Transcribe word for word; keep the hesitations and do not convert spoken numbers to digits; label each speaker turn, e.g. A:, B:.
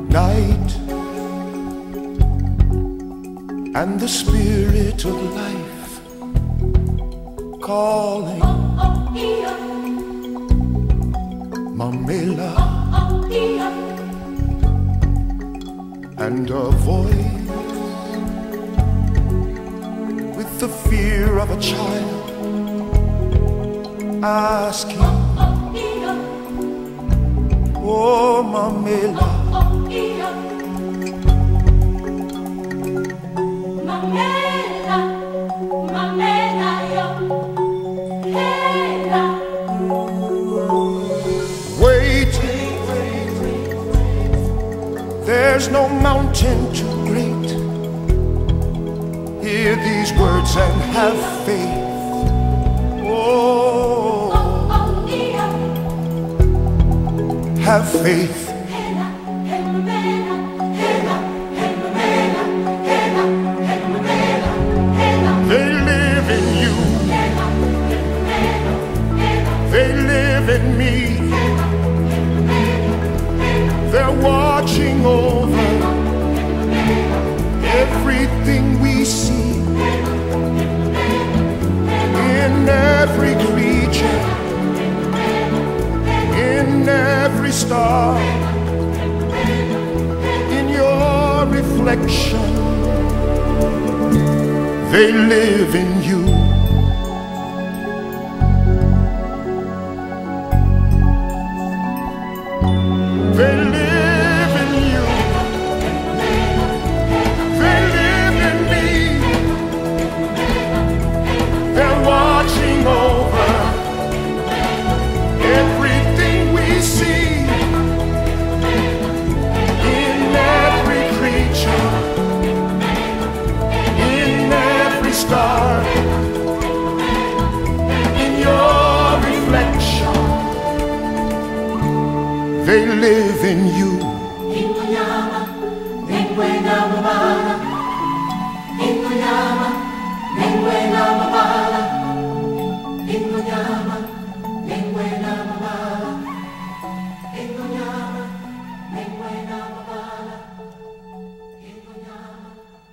A: night and the spirit of life calling. Mamela, and a voice with the fear of a child asking, oh Mamela, wait, there's no mountain too great. Hear these words and have faith. Oh, have faith. They live in you. They live in me. They're watching over everything we see, in every creature, in every star, in your reflection. They live in you. They live in you. They live in me. They're watching over everything we see, in every creature, in every star, in your reflection. They live in you.